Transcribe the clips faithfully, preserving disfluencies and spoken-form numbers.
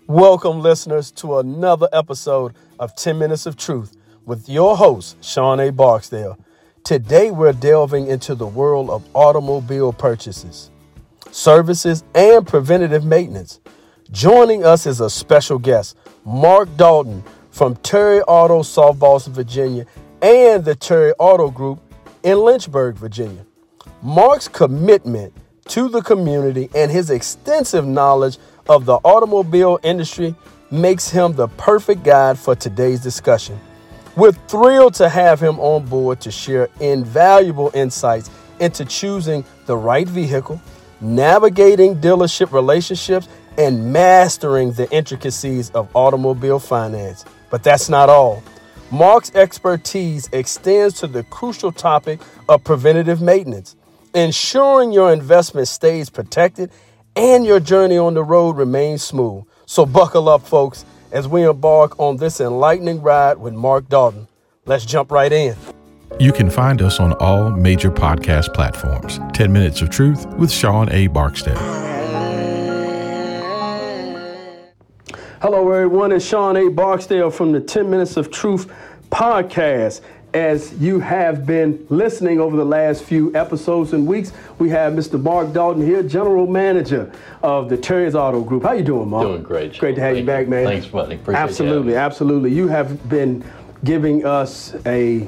Welcome, listeners, to another episode of ten minutes of Truth with your host, Sean A. Barksdale. Today, we're delving into the world of automobile purchases, services, and preventative maintenance. Joining us is a special guest, Mark Dalton from Terry Auto, South Boston, Virginia, and the Terry Auto Group in Lynchburg, Virginia. Mark's commitment to the community and his extensive knowledge of the automobile industry makes him the perfect guide for today's discussion. We're thrilled to have him on board to share invaluable insights into choosing the right vehicle, navigating dealership relationships, and mastering the intricacies of automobile finance. But that's not all. Mark's expertise extends to the crucial topic of preventative maintenance, ensuring your investment stays protected and your journey on the road remains smooth. So buckle up, folks, as we embark on this enlightening ride with Mark Dalton. Let's jump right in. You can find us on all major podcast platforms. ten minutes of Truth with Sean A. Barksdale. Hello, everyone. It's Sean A. Barksdale from the ten minutes of Truth podcast. As you have been listening over the last few episodes and weeks, we have Mister Mark Dalton here, General Manager of the Terry's Auto Group. How you doing, Mark? Doing great. Sean. Great to have Thank you back, man. Thanks, buddy. Appreciate absolutely, you absolutely. You have been giving us a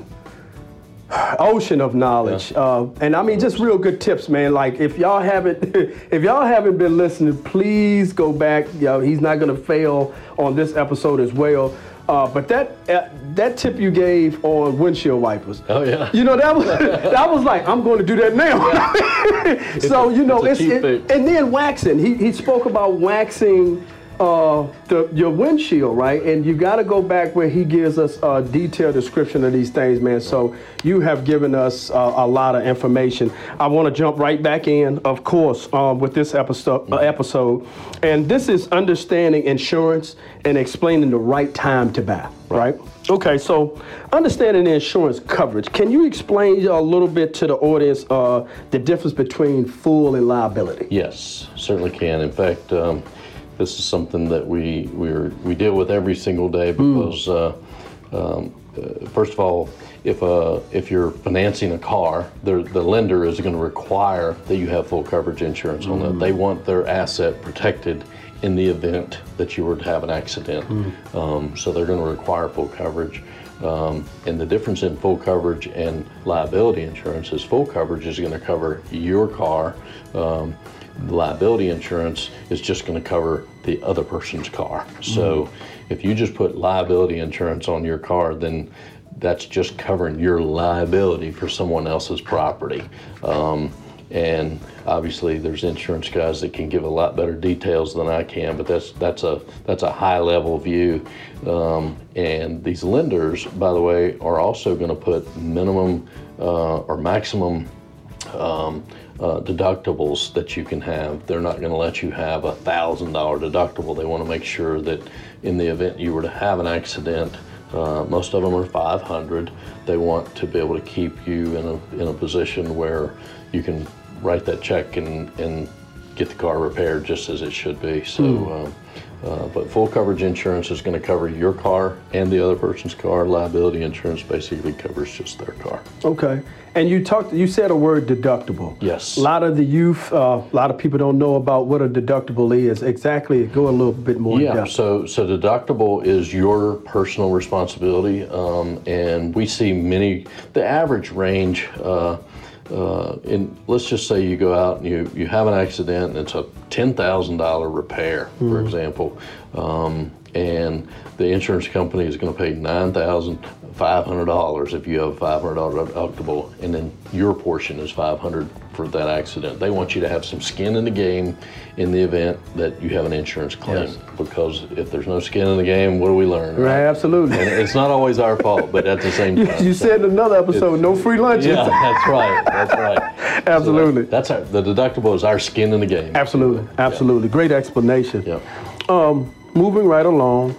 ocean of knowledge, yeah. uh, and I mean just real good tips, man. Like if y'all haven't, if y'all haven't been listening, please go back. You know, he's not going to fail on this episode as well. Uh, but that uh, that tip you gave on windshield wipers, oh yeah, you know that was that was like I'm going to do that now. Yeah. So you know it's, it's it, and then waxing. He he spoke about waxing uh, the your windshield, right? And you got to go back where he gives us a detailed description of these things, man. So you have given us uh, a lot of information. I want to jump right back in, of course, um, with this episode. Uh, episode, and this is understanding insurance and explaining the right time to buy, right? Okay, so understanding the insurance coverage. Can you explain a little bit to the audience uh, the difference between full and liability? Yes, certainly can. In fact, um, this is something that we we're, we deal with every single day because, mm. uh, um, uh, first of all, if uh, if you're financing a car, the the lender is going to require that you have full coverage insurance mm. on that. They want their asset protected in the event that you were to have an accident. Mm. Um, so they're going to require full coverage. Um, and the difference in full coverage and liability insurance is full coverage is going to cover your car. Um, liability insurance is just going to cover the other person's car. So mm. if you just put liability insurance on your car, then that's just covering your liability for someone else's property. Um, And obviously, there's insurance guys that can give a lot better details than I can, but that's that's a that's a high level view. Um, and these lenders, by the way, are also going to put minimum uh, or maximum um, uh, deductibles that you can have. They're not going to let you have a thousand dollar deductible. They want to make sure that in the event you were to have an accident, uh, most of them are five hundred. They want to be able to keep you in a in a position where you can write that check and, and get the car repaired just as it should be. So, mm. um, uh, but full coverage insurance is going to cover your car and the other person's car. Liability insurance basically covers just their car. Okay. And you talked, you said a word deductible. Yes. A lot of the youth, uh, a lot of people don't know about what a deductible is. Exactly. Go a little bit more yeah, in depth. So, so deductible is your personal responsibility. Um, and we see many, the average range, uh, Uh, and let's just say you go out and you, you have an accident and it's a ten thousand dollars repair, for mm-hmm. example, um, and the insurance company is going to pay nine thousand five hundred dollars if you have a five hundred dollars deductible, and then your portion is five hundred dollars for that accident. They want you to have some skin in the game in the event that you have an insurance claim, yes. because if there's no skin in the game, what do we learn? Right, right? Absolutely. And it's not always our fault, but at the same time. you, you so said in another episode, no free lunches. Yeah, that's right, that's right. Absolutely. So that, that's our, the deductible is our skin in the game. Absolutely, absolutely. Yeah. Great explanation. Yeah. Um, moving right along,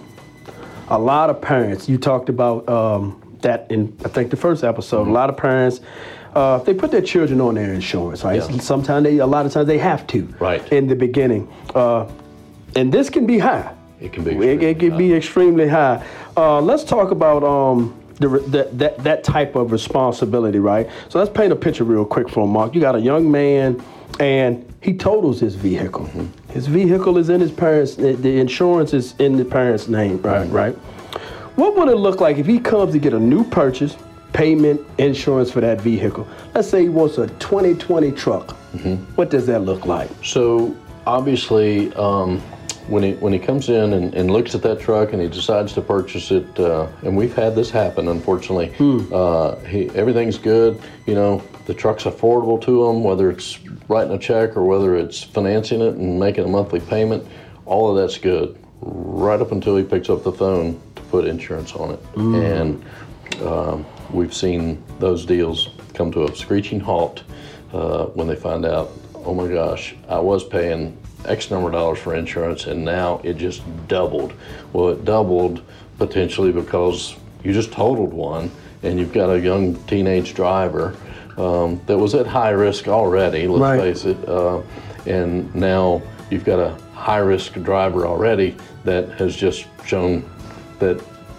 a lot of parents, you talked about um, that in, I think, the first episode, mm-hmm. a lot of parents, Uh, they put their children on their insurance, right? Yeah. Sometimes they, a lot of times they have to, right, in the beginning. Uh, and this can be high. It can be. It, it can be extremely high. Uh, let's talk about um, the, the, that that type of responsibility, right? So let's paint a picture real quick for him, Mark. You got a young man, and he totals his vehicle. Mm-hmm. His vehicle is in his parents'. The insurance is in the parents' name, right? Mm-hmm. Right. What would it look like if he comes to get a new purchase, payment, insurance for that vehicle? Let's say he wants a twenty twenty truck. Mm-hmm. What does that look like? So obviously, um, when he when he comes in and, and looks at that truck and he decides to purchase it, uh, and we've had this happen, unfortunately. Hmm. Uh, he, everything's good. You know, the truck's affordable to him, whether it's writing a check or whether it's financing it and making a monthly payment. All of that's good, right up until he picks up the phone to put insurance on it. Mm. And um, we've seen those deals come to a screeching halt uh, when they find out, oh my gosh, I was paying X number of dollars for insurance and now it just doubled. Well, it doubled potentially because you just totaled one and you've got a young teenage driver um, that was at high risk already, let's right. face it, uh, and now you've got a high-risk driver already that has just shown that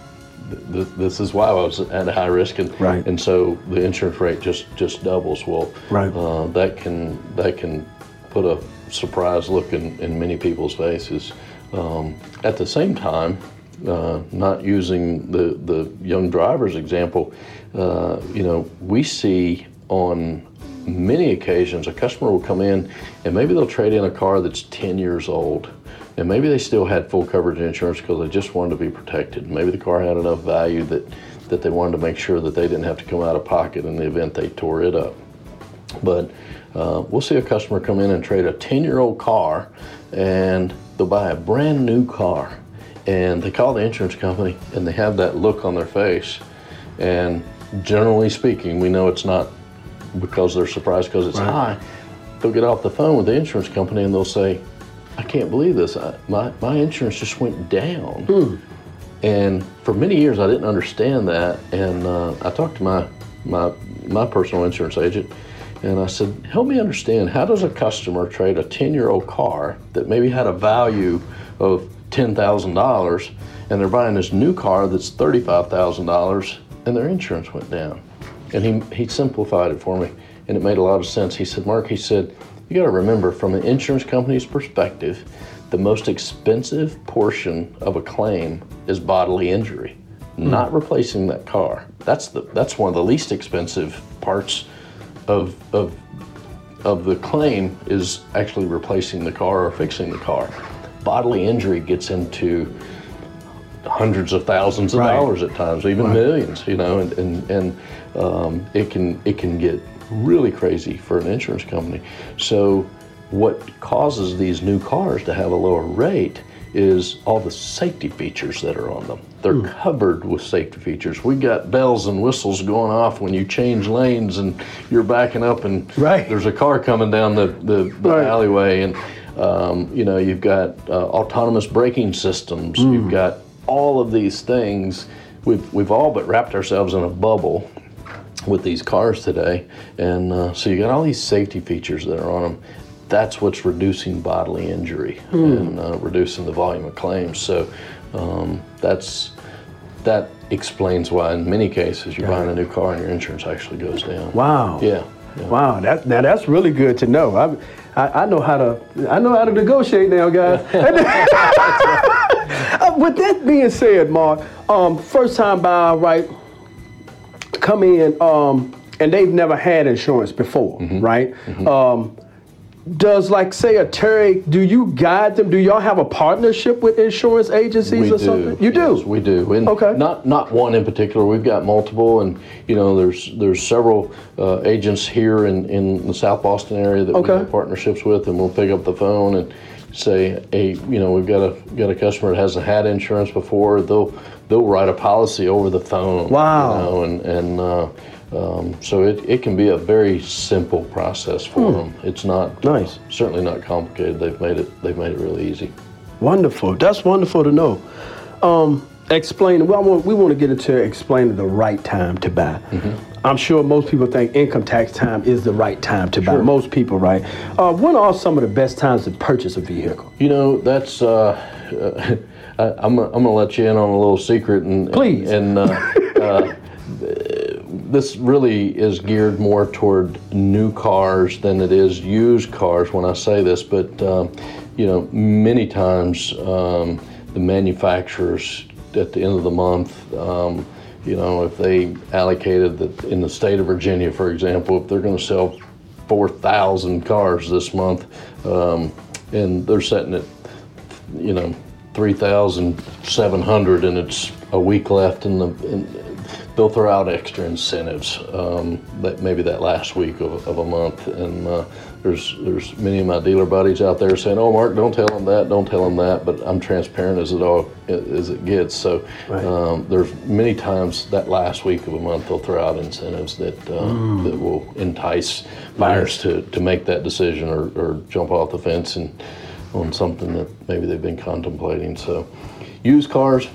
th- th- this is why I was at a high risk, and right. and so the insurance rate just, just doubles. Well, right. uh, that can that can put a surprised look in, in many people's faces. Um, at the same time, uh, not using the the young driver's example, uh, you know, we see on many occasions, a customer will come in and maybe they'll trade in a car that's ten years old, and maybe they still had full coverage insurance because they just wanted to be protected. Maybe the car had enough value that, that they wanted to make sure that they didn't have to come out of pocket in the event they tore it up. But uh, we'll see a customer come in and trade a ten-year-old car, and they'll buy a brand new car, and they call the insurance company and they have that look on their face, and generally speaking, we know it's not because they're surprised because it's right. high. They'll get off the phone with the insurance company and they'll say, I can't believe this. I, my, my insurance just went down. Hmm. And for many years, I didn't understand that. And uh, I talked to my, my, my personal insurance agent and I said, help me understand, how does a customer trade a ten-year-old car that maybe had a value of ten thousand dollars and they're buying this new car that's thirty-five thousand dollars and their insurance went down? And he, he simplified it for me, and it made a lot of sense. He said, Mark, he said, you got to remember, from an insurance company's perspective, the most expensive portion of a claim is bodily injury, mm. not replacing that car. That's the that's one of the least expensive parts of of of the claim, is actually replacing the car or fixing the car. Bodily injury gets into hundreds of thousands of right. dollars at times, even right. millions, you know, and and, and um, it can it can get really crazy for an insurance company. So what causes these new cars to have a lower rate is all the safety features that are on them. They're mm. covered with safety features. We got bells and whistles going off when you change lanes and you're backing up and right. there's a car coming down the, the, the right. alleyway, and um, you know, you've got uh, autonomous braking systems. Mm. You've got all of these things. We've, we've all but wrapped ourselves in a bubble with these cars today, and uh, so you got all these safety features that are on them. That's what's reducing bodily injury mm. and uh, reducing the volume of claims. So um, that's that explains why in many cases you're buying a new car and your insurance actually goes down. Wow. Yeah. yeah. Wow. That now that's really good to know. I, I I know how to I know how to negotiate now, guys. uh, with that being said, Mark, um, first time buyer, right? Come in, um, and they've never had insurance before, mm-hmm. right? Mm-hmm. Um, does, like, say a Terry, do you guide them? Do y'all have a partnership with insurance agencies we or do. something? You yes, do? we do. And okay. Not not one in particular. We've got multiple, and you know, there's there's several uh, agents here in, in the South Boston area that okay. we have partnerships with, and we'll pick up the phone and say, hey, you know, we've got a got a customer that hasn't had insurance before. They'll they'll write a policy over the phone. Wow. You know, and and uh, um, so it, it can be a very simple process for hmm. them. It's not nice. Uh, certainly not complicated. They've made it they've made it really easy. Wonderful. That's wonderful to know. Um, explain. Well, I want, we want to get into explaining the right time to buy. Mm-hmm. I'm sure most people think income tax time is the right time to sure. buy. Most people, right? Uh, when are some of the best times to purchase a vehicle? You know, that's uh, uh, I, I'm I'm gonna let you in on a little secret, and please. And, and uh, uh, this really is geared more toward new cars than it is used cars when I say this, but um, you know, many times um, the manufacturers at the end of the month, um, you know, if they allocated that in the state of Virginia, for example, if they're going to sell four thousand cars this month, um, and they're setting it, you know, three thousand seven hundred, and it's a week left in the, in, they'll throw out extra incentives, um, that maybe that last week of, of a month. And uh, there's there's many of my dealer buddies out there saying, "Oh, Mark, don't tell them that, don't tell them that." But I'm transparent as it all as it gets. So right. um, there's many times that last week of a month they'll throw out incentives that uh, mm. that will entice buyers to, to make that decision or, or jump off the fence and on something that maybe they've been contemplating. So used cars,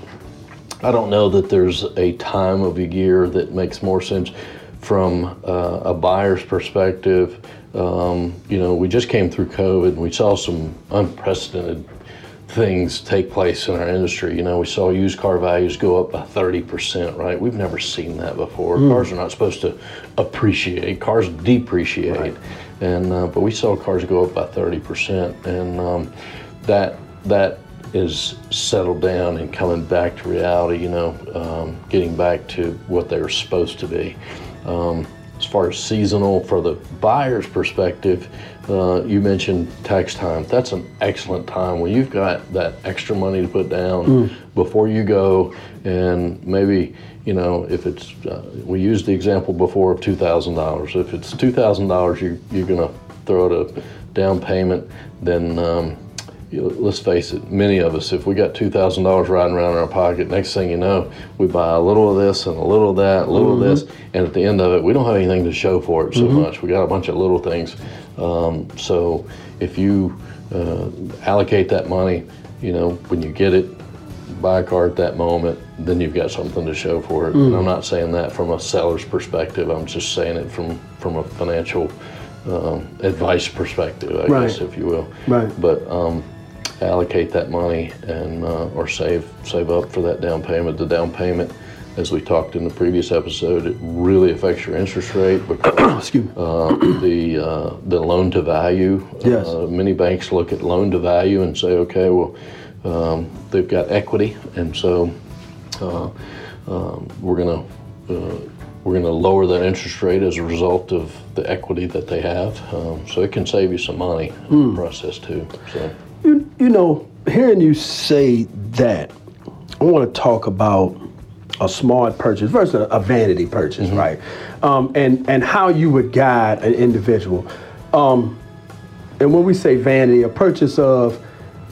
I don't know that there's a time of the year that makes more sense from uh, a buyer's perspective. Um, you know, we just came through COVID and we saw some unprecedented things take place in our industry. You know, we saw used car values go up by thirty percent, right? We've never seen that before. Mm. Cars are not supposed to appreciate, cars depreciate. Right. And, uh, but we saw cars go up by thirty percent, and um, that, that is settled down and coming back to reality, you know, um, getting back to what they were supposed to be. Um, as far as seasonal, for the buyer's perspective, uh, you mentioned tax time. That's an excellent time when you've got that extra money to put down mm. before you go, and maybe, you know, if it's, uh, we used the example before of two thousand dollars. If it's two thousand dollars you, you're gonna throw out a down payment, then um, you know, let's face it, many of us, if we got two thousand dollars riding around in our pocket, next thing you know, we buy a little of this and a little of that, a little mm-hmm. of this, and at the end of it, we don't have anything to show for it so mm-hmm. much. We got a bunch of little things. Um, so if you uh, allocate that money, you know, when you get it, buy a car at that moment, then you've got something to show for it. Mm. And I'm not saying that from a seller's perspective, I'm just saying it from, from a financial um, advice perspective, I right. guess, if you will. Right. But um, allocate that money and uh, or save save up for that down payment. The down payment, as we talked in the previous episode, it really affects your interest rate because uh, the uh, the loan to value. Yes. Uh, many banks look at loan to value and say, okay, well, um, they've got equity, and so uh, um, we're gonna uh, we're gonna lower that interest rate as a result of the equity that they have. Um, so it can save you some money mm. in the process too. So. You, you know, hearing you say that, I want to talk about a smart purchase versus a, a vanity purchase, mm-hmm. right? Um, and, and how you would guide an individual. Um, and when we say vanity, a purchase of,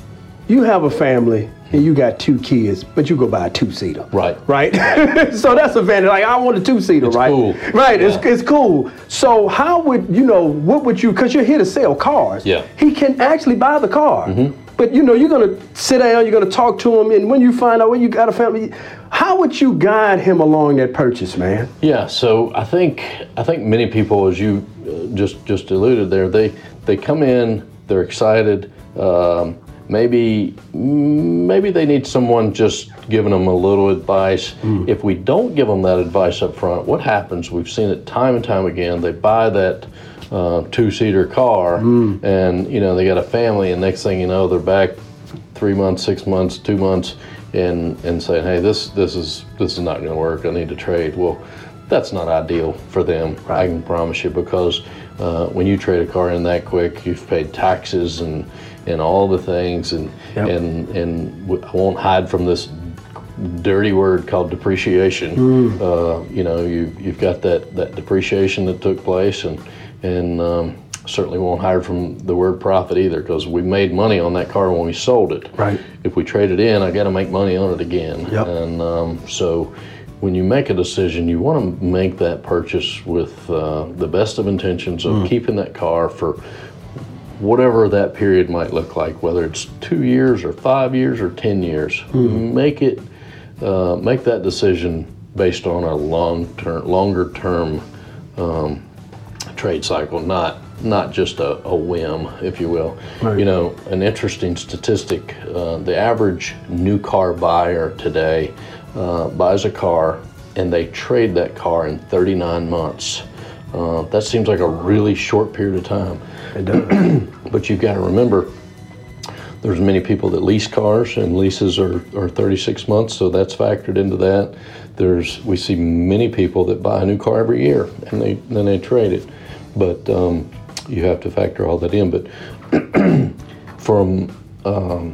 you have a family and you got two kids, but you go buy a two-seater. Right. Right? So that's a vanity. Like, I want a two-seater, it's right? Cool. Right, yeah. it's, it's cool. So how would, you know, what would you, because you're here to sell cars. Yeah. He can actually buy the car. Mm-hmm. But, you know, you're going to sit down, you're going to talk to him, and when you find out when you got a family, how would you guide him along that purchase, man? Yeah, so I think I think many people, as you uh, just just alluded there, they they come in, they're excited. Um, maybe maybe they need someone just giving them a little advice. Mm. If we don't give them that advice up front, what happens? We've seen it time and time again. They buy that uh, two-seater car, mm. and you know they got a family, and next thing you know, they're back three months, six months, two months. And, and saying, hey, this this is this is not going to work. I need to trade. Well, that's not ideal for them. Right. I can promise you, because uh, when you trade a car in that quick, you've paid taxes and and all the things, and yep. and and I won't hide from this dirty word called depreciation. Mm. Uh, you know, you you've got that that depreciation that took place, and and um, certainly won't hide from the word profit either, because we made money on that car when we sold it. Right. If we trade it in, I got to make money on it again. Yep. And um, so when you make a decision, you want to make that purchase with uh, the best of intentions of mm. keeping that car for whatever that period might look like, whether it's two years or five years or ten years. Mm. Make it, uh, make that decision based on a long term, longer term um, trade cycle, not not just a, a whim, if you will. Right. You know, an interesting statistic, uh, the average new car buyer today uh, buys a car and they trade that car in thirty-nine months. Uh, that seems like a really short period of time. It does. But you've got to remember, there's many people that lease cars, and leases are, are thirty-six months, so that's factored into that. There's we see many people that buy a new car every year, and they then they trade it. But um, you have to factor all that in. But from um,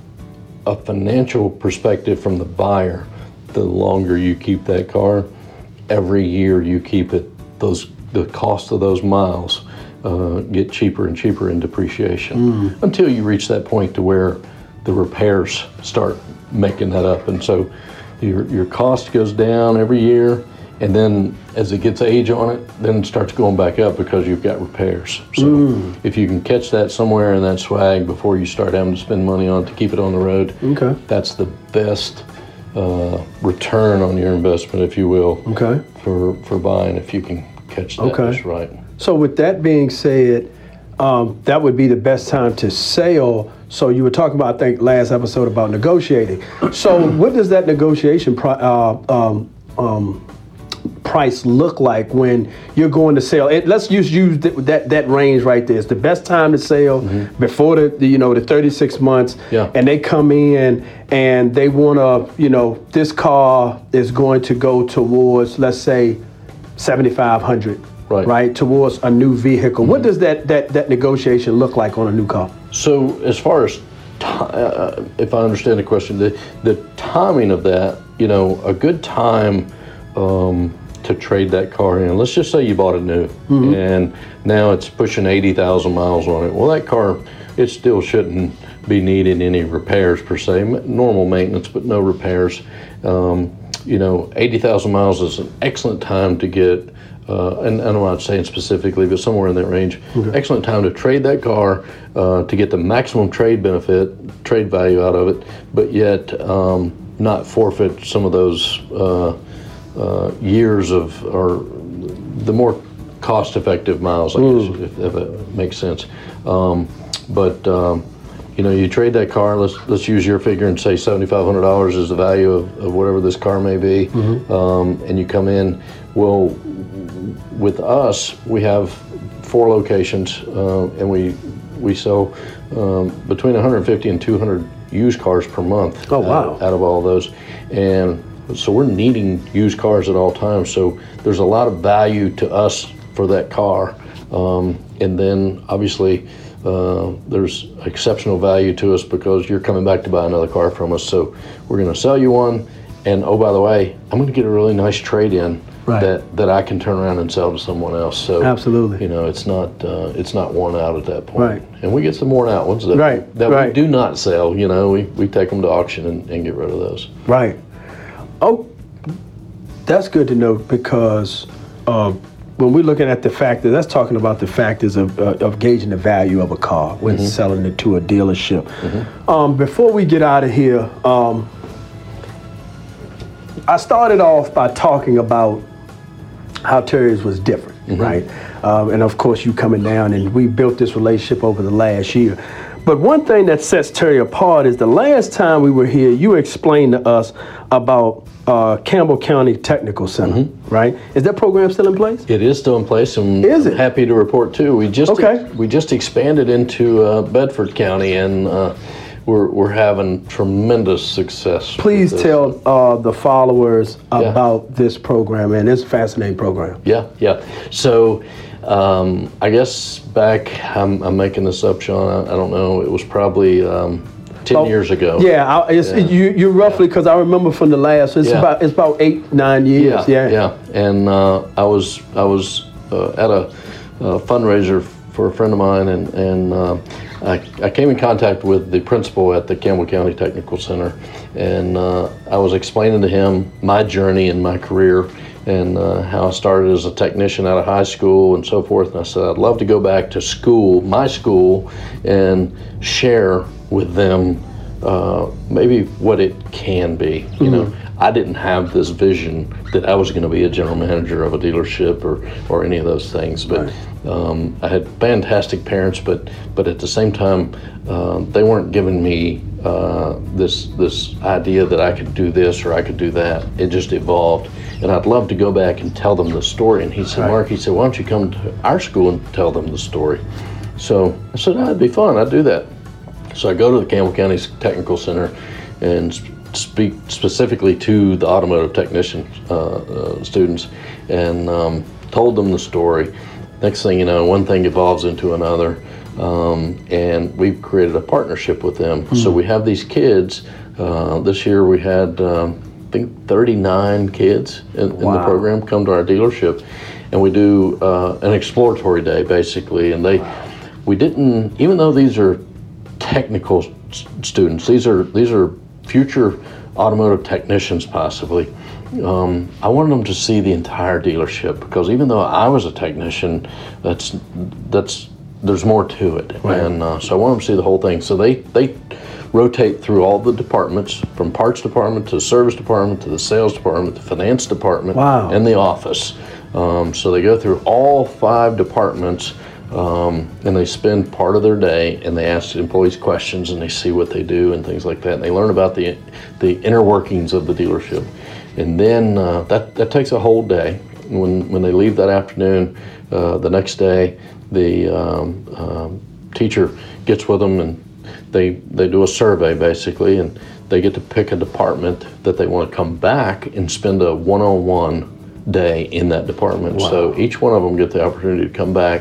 a financial perspective, from the buyer, the longer you keep that car, every year you keep it, those the cost of those miles uh, get cheaper and cheaper in depreciation mm. until you reach that point to where the repairs start making that up. And so your your cost goes down every year, and then as it gets age on it, then it starts going back up because you've got repairs. So mm. if you can catch that somewhere in that swag before you start having to spend money on it to keep it on the road, okay. that's the best uh, return on your investment, if you will, okay. for, for buying, if you can catch that okay. just right. So with that being said, um, that would be the best time to sell. So you were talking about, I think, last episode about negotiating. So what does that negotiation pri- uh, um, um, price look like when you're going to sell? It, let's just use th- that that range right there. It's the best time to sell mm-hmm. before the, the you know the thirty-six months. Yeah. And they come in and they want to, you know, this car is going to go towards, let's say, seventy-five hundred. Right. right, towards a new vehicle. Mm-hmm. What does that, that that negotiation look like on a new car? So as far as, t- uh, if I understand the question, the, the timing of that, you know, a good time um, to trade that car in, let's just say you bought it new mm-hmm. and now it's pushing eighty thousand miles on it. Well, that car, it still shouldn't be needing any repairs per se, normal maintenance, but no repairs. Um, you know, eighty thousand miles is an excellent time to get Uh, and, and I'm not saying specifically, but somewhere in that range. Okay. Excellent time to trade that car uh, to get the maximum trade benefit, trade value out of it, but yet um, not forfeit some of those uh, uh, years of, or the more cost-effective miles, I guess, mm. if, if it makes sense. Um, but um, you know, you trade that car. Let's let's use your figure and say seventy-five hundred dollars is the value of, of whatever this car may be, mm-hmm. um, and you come in. Well, with us, we have four locations, uh, and we we sell um, between one hundred fifty and two hundred used cars per month. Oh, wow. Out, out of all those. And so we're needing used cars at all times. So there's a lot of value to us for that car. Um, and then obviously uh, there's exceptional value to us because you're coming back to buy another car from us. So we're going to sell you one. And oh, by the way, I'm going to get a really nice trade-in. Right. That, that I can turn around and sell to someone else. So absolutely, you know, it's not uh, it's not worn out at that point. Right. And we get some worn out ones that right. that right. we do not sell. You know, we, we take them to auction and, and get rid of those. Right. Oh, that's good to know because uh, when we're looking at the factors, that's talking about the factors of uh, of gauging the value of a car when mm-hmm. selling it to a dealership. Mm-hmm. Um, before we get out of here, um, I started off by talking about how Terriers was different, mm-hmm. right? Um, and of course, you coming down, and we built this relationship over the last year. But one thing that sets Terrier apart is the last time we were here, you explained to us about uh, Campbell County Technical Center, mm-hmm. right? Is that program still in place? It is still in place, and is it? I'm happy to report too. We just okay. ex- we just expanded into uh, Bedford County, and uh, We're, we're having tremendous success. Please tell uh, the followers yeah. about this program, and it's a fascinating program. Yeah, yeah. So um, I guess back, I'm, I'm making this up, Sean, I, I don't know, it was probably um, ten oh, years ago. Yeah, I, it's, yeah. you you roughly, because yeah. I remember from the last, it's yeah. about it's about eight, nine years. Yeah, yeah. yeah. And uh, I was, I was uh, at a, a fundraiser for a friend of mine, and, and uh, I, I came in contact with the principal at the Campbell County Technical Center, and uh, I was explaining to him my journey in my career and uh, how I started as a technician out of high school and so forth. And I said, I'd love to go back to school, my school, and share with them uh, maybe what it can be. You mm-hmm. know, I didn't have this vision that I was going to be a general manager of a dealership or, or any of those things. But right. um, I had fantastic parents, but but at the same time, uh, they weren't giving me uh, this this idea that I could do this or I could do that. It just evolved. And I'd love to go back and tell them the story. And he said, right. Mark, he said, why don't you come to our school and tell them the story? So I said, oh, that'd be fun. I'd do that. So I go to the Campbell County Technical Center and speak specifically to the automotive technician uh, uh, students and um, told them the story. Next thing you know, one thing evolves into another, um, and we've created a partnership with them. Mm-hmm. So we have these kids. Uh, this year we had, um, I think, thirty-nine kids in, wow. in the program come to our dealership, and we do uh, an exploratory day basically. And they, wow. we didn't, even though these are technical students, these are these are future automotive technicians possibly. Um, I wanted them to see the entire dealership, because even though I was a technician, that's that's there's more to it, right. and uh, so I wanted them to see the whole thing. So they they rotate through all the departments, from parts department to the service department to the sales department, the finance department, wow. and the office. Um, so they go through all five departments. Um, and they spend part of their day and they ask employees questions and they see what they do and things like that. And they learn about the the inner workings of the dealership. And then uh, that, that takes a whole day. When when they leave that afternoon, uh, the next day, the um, um, teacher gets with them and they, they do a survey basically, and they get to pick a department that they want to come back and spend a one-on-one day in that department. Wow. So each one of them get the opportunity to come back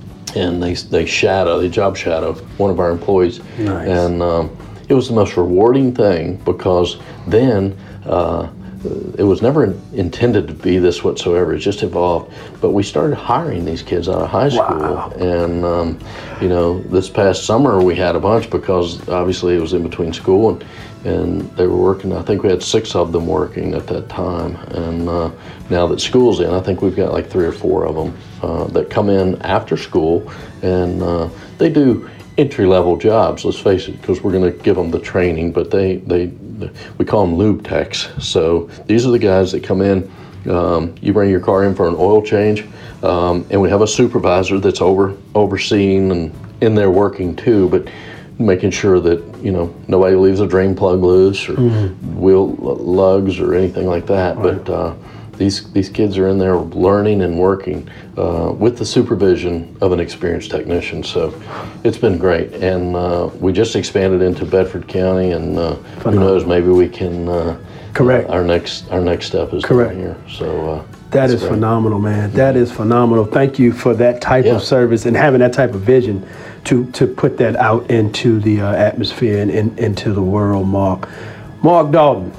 and they they shadow, they job shadow one of our employees. Nice. And um, it was the most rewarding thing, because then uh, it was never intended to be this whatsoever. It just evolved. But we started hiring these kids out of high school. Wow. And, um, you know, this past summer we had a bunch, because obviously it was in between school, and, and they were working. I think we had six of them working at that time. And uh, now that school's in, I think we've got like three or four of them uh, that come in after school, and uh, they do entry-level jobs, let's face it, because we're going to give them the training, but they, they, we call them lube techs. So these are the guys that come in, um, you bring your car in for an oil change, um, and we have a supervisor that's over overseeing and in there working too, but making sure that, you know, nobody leaves a drain plug loose or mm-hmm. wheel lugs or anything like that. Right. But uh, these these kids are in there learning and working uh, with the supervision of an experienced technician. So it's been great, and uh, we just expanded into Bedford County, and uh, who knows, maybe we can. Uh, Correct. Uh, our next our next step is Correct. down here. So uh, that is great. Phenomenal, man. Mm-hmm. That is phenomenal. Thank you for that type yeah. of service and having that type of vision to to put that out into the uh, atmosphere and in, into the world, Mark. Mark Dalton.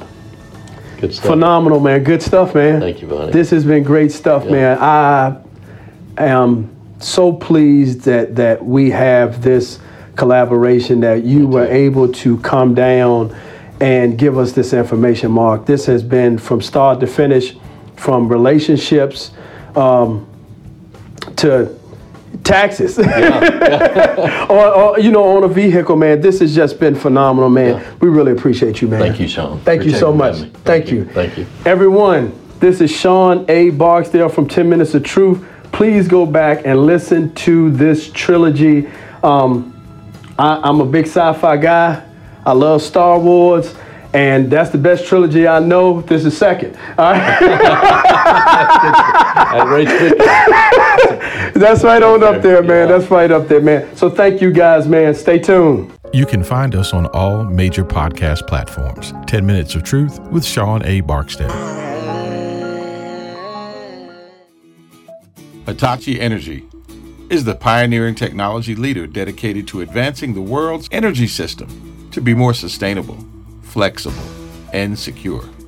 Good stuff. Phenomenal, man. Good stuff, man. Thank you, buddy. This has been great stuff, yeah. man. I am so pleased that that we have this collaboration, that you were able to come down and give us this information, Mark. This has been from start to finish, from relationships um, to taxes, yeah, yeah. or, or you know, on a vehicle, man. This has just been phenomenal, man. Yeah. We really appreciate you, man. Thank you, Sean. Thank appreciate you so much. Thank, Thank you. you. Thank you. Everyone, this is Sean A. Barksdale from ten minutes of Truth. Please go back and listen to this trilogy. Um, I, I'm a big sci-fi guy. I love Star Wars, and that's the best trilogy I know. This is second. All right. That's right on up there, man. That's right up there, man. So thank you guys, man. Stay tuned. You can find us on all major podcast platforms. ten minutes of Truth with Sean A. Barksdale. Hitachi Energy is the pioneering technology leader dedicated to advancing the world's energy system to be more sustainable, flexible, and secure.